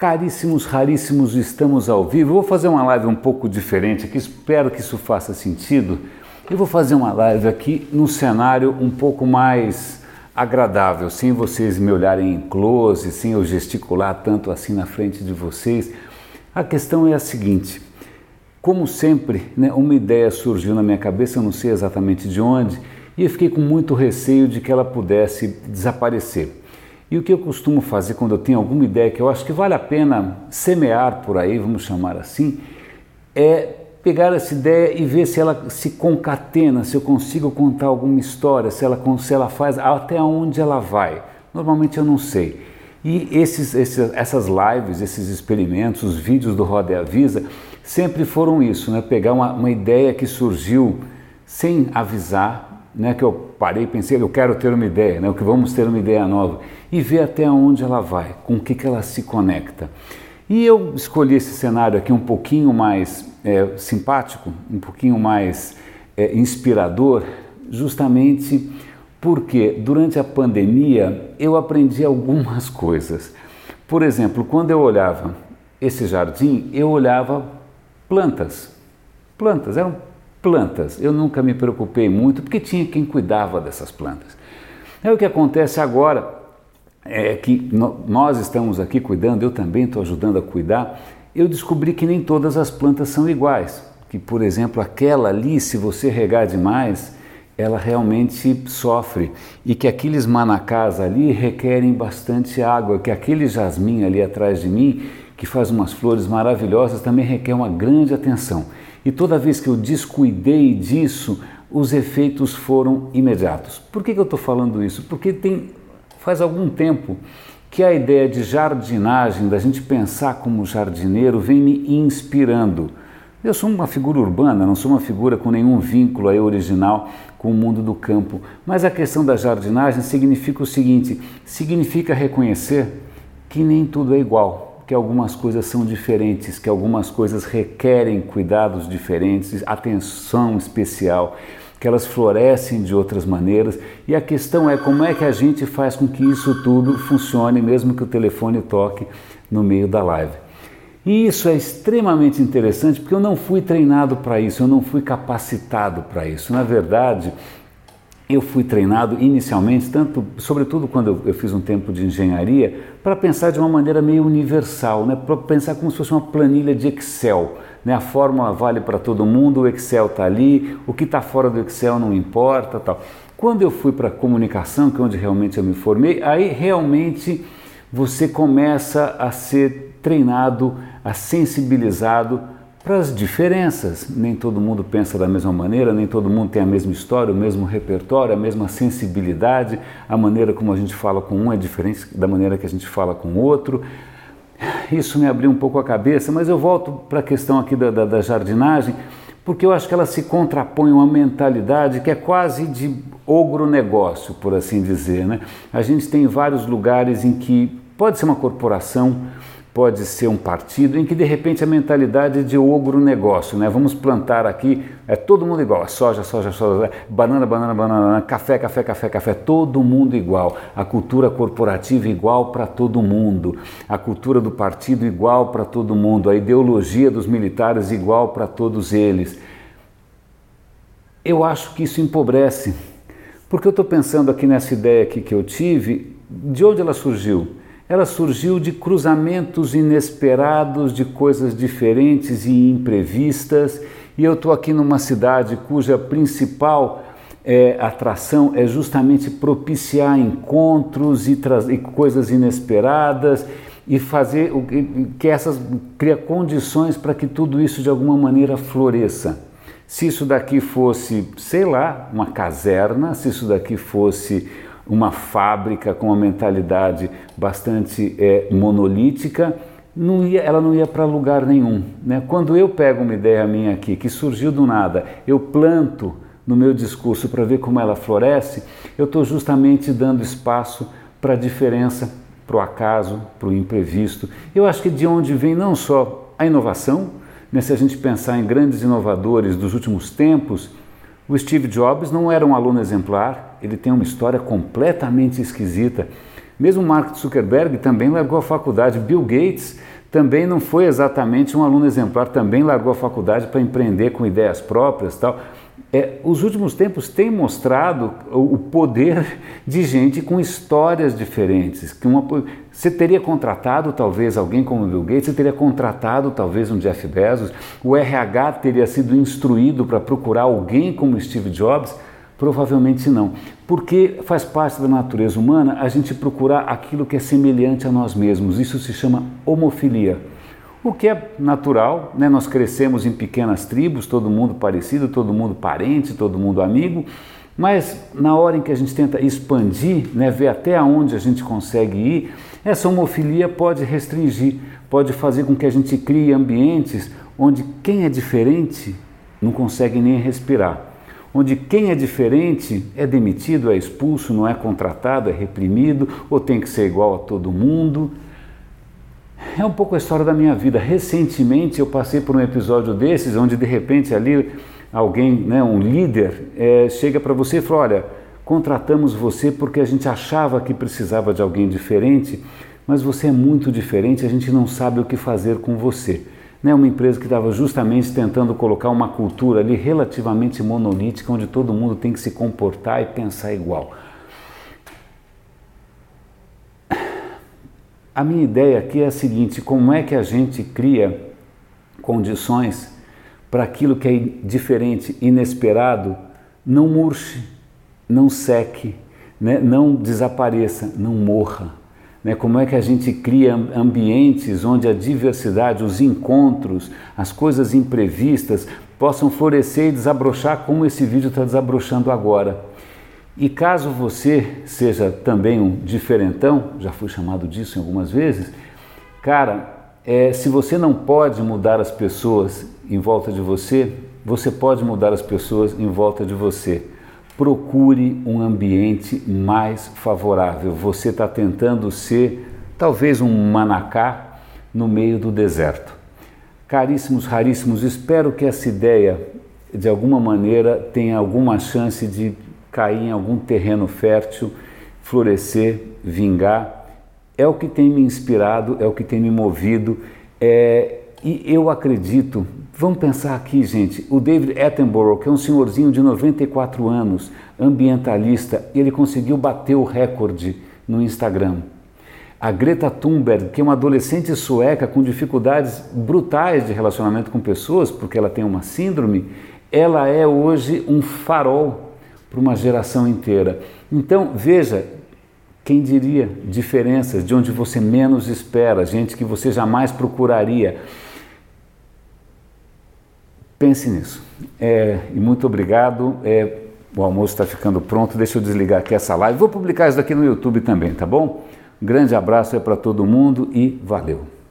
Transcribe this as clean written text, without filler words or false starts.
Caríssimos, raríssimos, estamos ao vivo. Eu vou fazer uma live um pouco diferente aqui, espero que isso faça sentido. Eu vou fazer uma live aqui num cenário um pouco mais agradável, sem vocês me olharem em close, sem eu gesticular tanto assim na frente de vocês. A questão é a seguinte, como sempre, né, uma ideia surgiu na minha cabeça, eu não sei exatamente de onde, e eu fiquei com muito receio de que ela pudesse desaparecer. E o que eu costumo fazer quando eu tenho alguma ideia que eu acho que vale a pena semear por aí, vamos chamar assim, é pegar essa ideia e ver se ela se concatena, se eu consigo contar alguma história, se ela faz, até onde ela vai. Normalmente eu não sei. E essas lives, esses experimentos, os vídeos do Roda e Avisa, sempre foram isso, né? Pegar uma ideia que surgiu sem avisar, né, que eu parei e pensei, eu quero ter uma ideia, né, que vamos ter uma ideia nova, e ver até onde ela vai, com o que ela se conecta. E eu escolhi esse cenário aqui um pouquinho mais simpático, um pouquinho mais inspirador, justamente porque durante a pandemia eu aprendi algumas coisas. Por exemplo, quando eu olhava esse jardim, eu olhava plantas, eram plantas, eu nunca me preocupei muito porque tinha quem cuidava dessas plantas. O que acontece agora é que nós estamos aqui cuidando, eu também estou ajudando a cuidar, eu descobri que nem todas as plantas são iguais, que por exemplo aquela ali, se você regar demais, ela realmente sofre, e que aqueles manacás ali requerem bastante água, que aquele jasmim ali atrás de mim, que faz umas flores maravilhosas, também requer uma grande atenção. E toda vez que eu descuidei disso, os efeitos foram imediatos. Por que eu estou falando isso? Porque faz algum tempo que a ideia de jardinagem, da gente pensar como jardineiro, vem me inspirando. Eu sou uma figura urbana, não sou uma figura com nenhum vínculo aí original com o mundo do campo. Mas a questão da jardinagem significa o seguinte, significa reconhecer que nem tudo é igual, que algumas coisas são diferentes, que algumas coisas requerem cuidados diferentes, atenção especial, que elas florescem de outras maneiras, e a questão é como é que a gente faz com que isso tudo funcione, mesmo que o telefone toque no meio da live. E isso é extremamente interessante porque eu não fui treinado para isso, eu não fui capacitado para isso. Na verdade, eu fui treinado inicialmente, sobretudo quando eu fiz um tempo de engenharia, para pensar de uma maneira meio universal, né? Para pensar como se fosse uma planilha de Excel. Né? A fórmula vale para todo mundo, o Excel está ali, o que está fora do Excel não importa, tal. Quando eu fui para a comunicação, que é onde realmente eu me formei, aí realmente você começa a ser treinado, a sensibilizado para as diferenças. Nem todo mundo pensa da mesma maneira, nem todo mundo tem a mesma história, o mesmo repertório, a mesma sensibilidade, a maneira como a gente fala com um é diferente da maneira que a gente fala com o outro. Isso me abriu um pouco a cabeça, mas eu volto para a questão aqui da jardinagem, porque eu acho que ela se contrapõe a uma mentalidade que é quase de ogronegócio, por assim dizer, né? A gente tem vários lugares em que pode ser uma corporação, pode ser um partido, em que de repente a mentalidade é de ogronegócio, né? Vamos plantar aqui, todo mundo igual, soja, banana, café, todo mundo igual, a cultura corporativa igual para todo mundo, a cultura do partido igual para todo mundo, a ideologia dos militares igual para todos eles. Eu acho que isso empobrece, porque eu estou pensando aqui nessa ideia aqui que eu tive, de onde ela surgiu? Ela surgiu de cruzamentos inesperados, de coisas diferentes e imprevistas, e eu estou aqui numa cidade cuja principal atração é justamente propiciar encontros e coisas inesperadas e fazer criar condições para que tudo isso de alguma maneira floresça. Se isso daqui fosse, sei lá, uma caserna, se isso daqui fosse uma fábrica com uma mentalidade bastante monolítica, ela não ia para lugar nenhum, né? Quando eu pego uma ideia minha aqui, que surgiu do nada, eu planto no meu discurso para ver como ela floresce, eu estou justamente dando espaço para a diferença, para o acaso, para o imprevisto. Eu acho que de onde vem não só a inovação, né? Se a gente pensar em grandes inovadores dos últimos tempos, o Steve Jobs não era um aluno exemplar, ele tem uma história completamente esquisita. Mesmo Mark Zuckerberg também largou a faculdade. Bill Gates também não foi exatamente um aluno exemplar, também largou a faculdade para empreender com ideias próprias e tal. Os últimos tempos têm mostrado o poder de gente com histórias diferentes. Você teria contratado talvez alguém como Bill Gates, você teria contratado talvez um Jeff Bezos, o RH teria sido instruído para procurar alguém como Steve Jobs? Provavelmente não, porque faz parte da natureza humana a gente procurar aquilo que é semelhante a nós mesmos. Isso se chama homofilia. O que é natural, né? Nós crescemos em pequenas tribos, todo mundo parecido, todo mundo parente, todo mundo amigo, mas na hora em que a gente tenta expandir, né, ver até onde a gente consegue ir, essa homofilia pode restringir, pode fazer com que a gente crie ambientes onde quem é diferente não consegue nem respirar, onde quem é diferente é demitido, é expulso, não é contratado, é reprimido, ou tem que ser igual a todo mundo. É um pouco a história da minha vida. Recentemente eu passei por um episódio desses, onde de repente ali alguém, né, um líder, chega para você e fala: olha, contratamos você porque a gente achava que precisava de alguém diferente, mas você é muito diferente, a gente não sabe o que fazer com você. Né, uma empresa que estava justamente tentando colocar uma cultura ali relativamente monolítica, onde todo mundo tem que se comportar e pensar igual. A minha ideia aqui é a seguinte: como é que a gente cria condições para aquilo que é diferente, inesperado, não murche, não seque, né, não desapareça, não morra? Né? Como é que a gente cria ambientes onde a diversidade, os encontros, as coisas imprevistas possam florescer e desabrochar como esse vídeo está desabrochando agora? E caso você seja também um diferentão, já fui chamado disso algumas vezes, cara, se você não pode mudar as pessoas em volta de você, você pode mudar as pessoas em volta de você. Procure um ambiente mais favorável. Você está tentando ser talvez um manacá no meio do deserto. Caríssimos, raríssimos, espero que essa ideia de alguma maneira tenha alguma chance de cair em algum terreno fértil, florescer, vingar. É o que tem me inspirado, é o que tem me movido, e eu acredito. Vamos pensar aqui, gente, o David Attenborough, que é um senhorzinho de 94 anos, ambientalista, ele conseguiu bater o recorde no Instagram. A Greta Thunberg, que é uma adolescente sueca com dificuldades brutais de relacionamento com pessoas, porque ela tem uma síndrome, ela é hoje um farol para uma geração inteira. Então, veja, quem diria, diferenças de onde você menos espera, gente que você jamais procuraria. Pense nisso. E muito obrigado. O almoço está ficando pronto, deixa eu desligar aqui essa live. Vou publicar isso daqui no YouTube também, tá bom? Um grande abraço para todo mundo e valeu!